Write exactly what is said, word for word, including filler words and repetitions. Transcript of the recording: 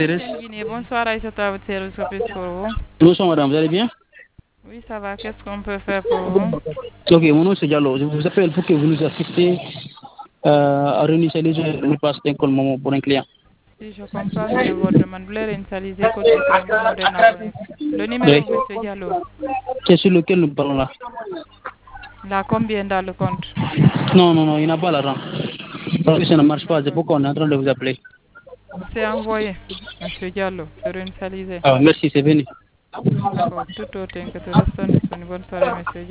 Guinée, bonsoir Aïssata, à votre service, que puis-je pour vous? Bonsoir madame, vous allez bien? Oui, ça va, qu'est-ce qu'on peut faire pour vous? Ok, mon nom c'est Diallo. Je vous appelle pour que vous nous assistiez euh, à réinitialiser le passe d'un col moment pour un client. Si je comprends bien votre demande, vous voulez réinitialiser code écran moderne abonné. Le numéro, Oui. monsieur Diallo, C'est sur lequel nous parlons là. là, combien dans le compte? Non, non, non, il n'a pas l'argent. Parce que ça ne marche pas, c'est D'accord. pourquoi on est en train de vous appeler. C'est envoyé, monsieur Diallo, c'est réinitialisé. Ah, merci, c'est venu. D'accord, tout autre que reste disponible. Bonne soirée, monsieur Diallo.